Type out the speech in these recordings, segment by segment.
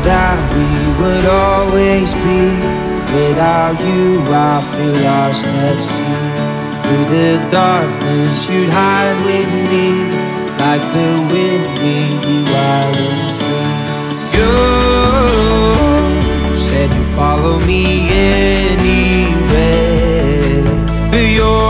that we would always be. Without you, I feel lost at sea. Through the darkness, you'd hide with me. Like the wind, we'd be wild and free. You said you'd follow me anywhere. But your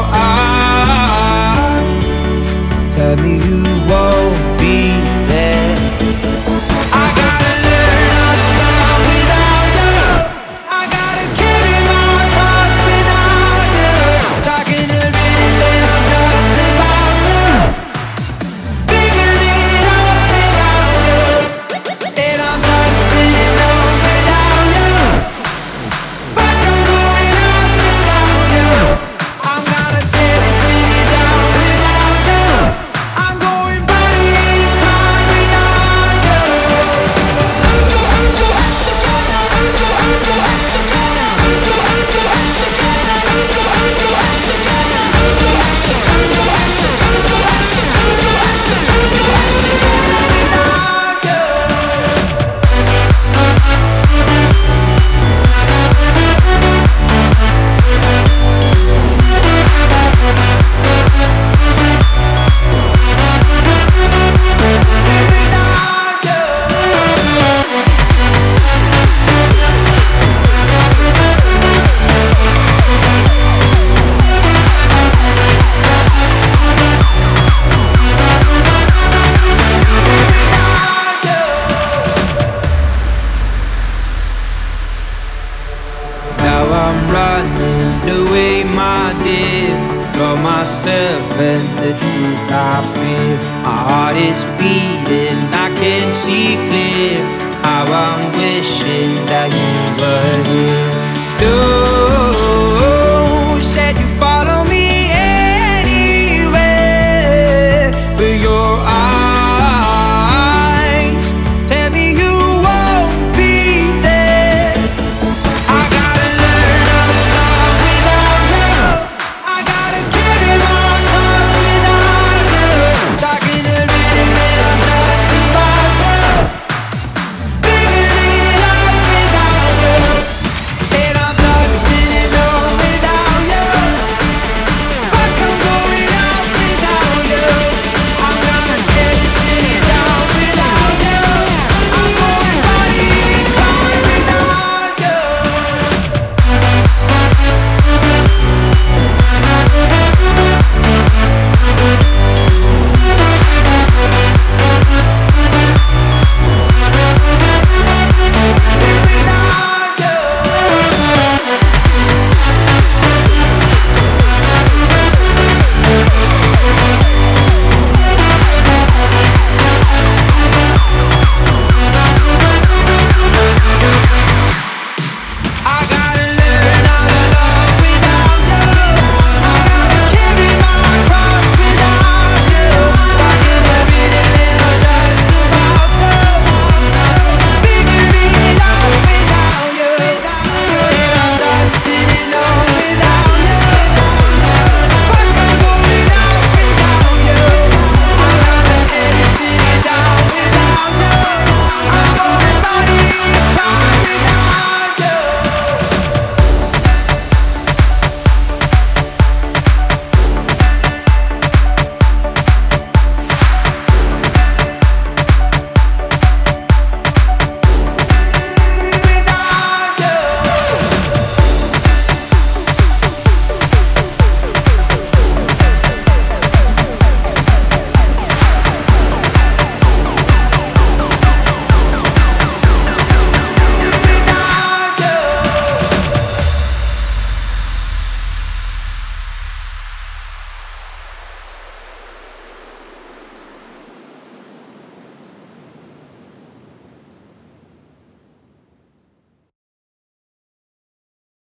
eyes tell me you won't be there. I gotta learn how to love without you. I gotta carry my cross without you. Talking a minute and I'm just about to figure it out without you. And I'm done sitting down without you. But I'm going out without you. I'm gonna tear this city down without you. I'm going body and car without you. Now I'm running away, my dear, from myself and the truth I fear. My heart is beating, I can see clear how I'm wishing that you were here. You said you